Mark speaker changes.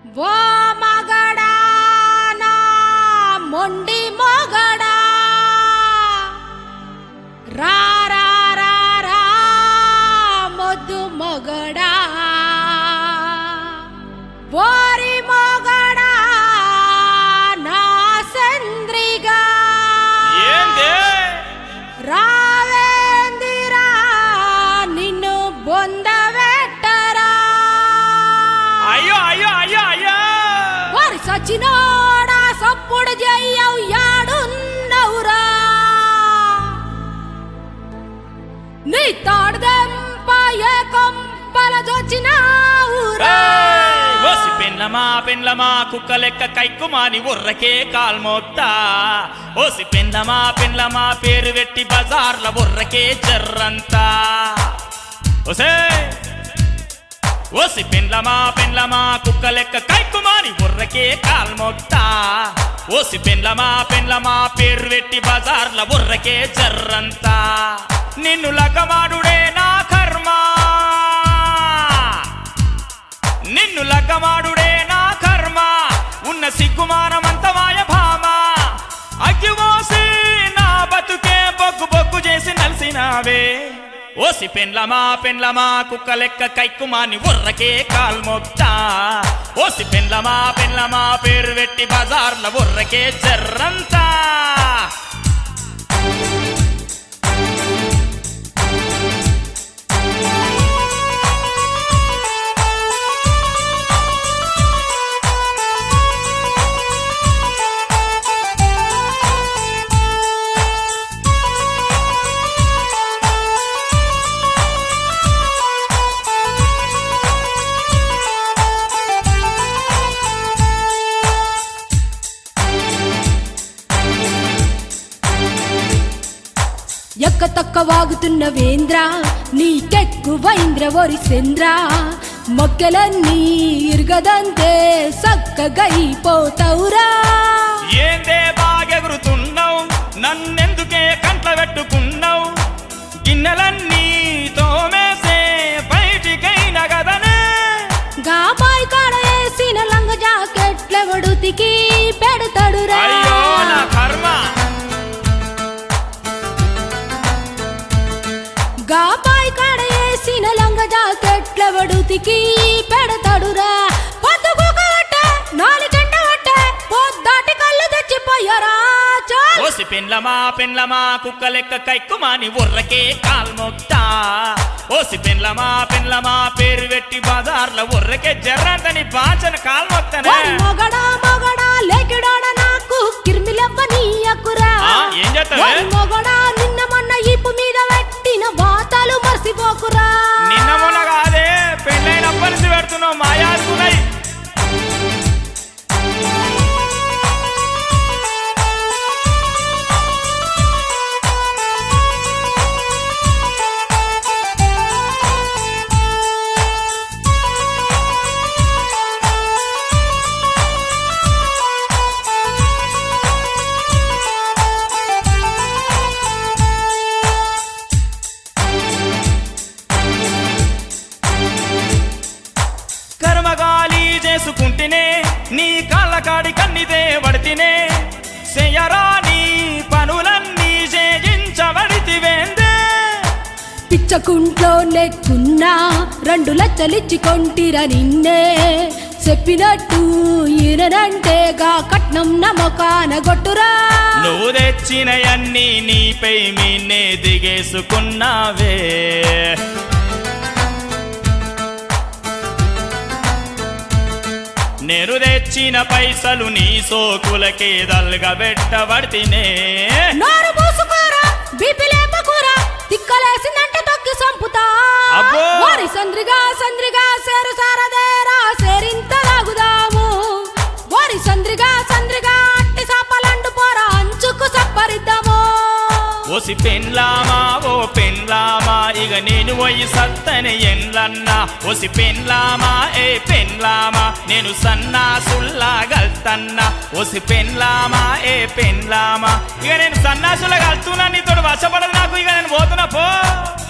Speaker 1: ఓ మగడా నా మొండి మొగడా రా రా రా రా మొద్దు మొగడా ఓరి మొగడా నా సంద్రిగా
Speaker 2: ఏందే
Speaker 1: రావేందిరా నిన్ను బొందవెట్టరా
Speaker 2: అయ్యో అయ్యో అయ్యో అయ్యో
Speaker 1: వారి సచ్చినోడా సప్పుడు చెయ్యవు యాడున్నవురా నీ తాడుదెంప ఏ కొంపల జొచ్చినావురా
Speaker 2: ఓసి పెండ్లమా కుక్క లెక్క కైక్కుమాని ఉర్రకే కాల్మోక్తా ఓసి పెండ్లమా పేరు వెట్టి బజార్ల ఉర్రకే జర్రంతా ఓసే ఓసి పెండ్లమా కుక్క లెక్క కైక్కుమాని ఉర్రకే కాల్మోక్తా ఓసి పెండ్లమా పేరు వెట్టి బజార్ల ఉర్రకే జర్రంతా నిన్ను లగ్గమాడుడే నా కర్మ నిన్ను లగ్గమాడుడే నా కర్మ ఉన్న సిగ్గుమానమంత మాయ భామ అగ్గిమోసి నా బతుకే బొగ్గు బొగ్గు చేసి నలిసినావే ఓసి పెండ్లమా కుక్క లెక్క కైక్కుమాని ఉర్రకే కాల్మొక్తా ఓసి పెండ్లమా పేరు వెట్టి బజార్ల ఉర్రకే జర్రంతా
Speaker 1: ఎక్క తక్క వాగుతున్న వేంద్ర నీకెక్కువైంద్ర ఒరి సెంద్ర మొక్కలన్నీ ఇరగదంతే సక్కగైపోతావురా
Speaker 2: ఏందే బాగెగురుతున్నావు నన్నెందుకే కంట్ల పెట్టుకున్నావు గిన్నెలన్నీ తోమేసే బయటికైన గదనే
Speaker 1: గాబాయ్ కాడ వేసిన లంగ జాకెట్లెవడుతికి పెడతాడురా
Speaker 2: అయ్యో నా కర్మ
Speaker 1: గాబాయ్ కాడ వేసిన లంగ జాకెట్లెవడుతికి పెడతాడురా పొద్దుగొకవట్ట నాలుగంట వట్ట పొద్దాటి కళ్ళు తెచ్చిపోయారా
Speaker 2: ఓసి పెండ్లమా కుక్క లెక్క కైక్కుమాని ఉర్రకే కాల్మొక్తా ఓసి పెండ్లమా పేరు వెట్టి బజార్ల ఉర్రకే జర్రంతని పాచన కాల్మొక్తానే
Speaker 1: మొగడా లేకిడాడ నాకు కిర్మిలెవ్వనీయకురా
Speaker 2: ఏం చేస్తావే
Speaker 1: మొగడా నిన్న మొన్న ఈపు మీద పెట్టిన వాతాలు మర్చిపోకురా
Speaker 2: నిన్న మొన్న కాదే పెళ్ళైనప్పటి నుంచి పెడుతున్నావు మాయాడుకున్నాయి కర్మగాలి చేసుకుంటేనే నీ కాళ్ళ కాడి కన్నిదే పడితేనే చెయ్యరా నీ పనులన్నీ చేయించబడితివేందే
Speaker 1: పిచ్చకుంట్లో నెక్కున్నా 2 లక్షలిచ్చి కొంటిరా నిన్నే చెప్పినట్టు ఈయనంటేగా కట్నం నమ్మకాన గొట్టురా
Speaker 2: నువ్వు తెచ్చినయన్నీ నీపై మీనే దిగేసుకున్నావే నేను తెచ్చిన పైసలు నీ సోకులకే దల్గా పెట్టబడితేనే
Speaker 1: నోరు మూసుకోరా బీపీ లేపకురా తిక్కలేసిందంటే తొక్కి సంపుతా
Speaker 2: అబ్బో!
Speaker 1: వారి సంద్రిగా సేరు సారదేరా సేరింత తాగుదాము వారి సంద్రిగా అట్టి సాపలండు పోరా అంచుకు సప్పరిద్దాము
Speaker 2: ఓసి పెండ్లామా ఓ పెండ్లామా ఇక నేను పోయి సత్తని ఎండ్లన్నా ఓసి పెండ్లామా ఏ పెండ్లామా నేను సన్నాసుల్లాగల్తన్నా ఓసి పెండ్లామా ఏ పెండ్లామా ఇక నేను సన్నాసులాగలుతున్నా నీతోడు వశపడదు నాకు ఇక నేను పోతున్నా పో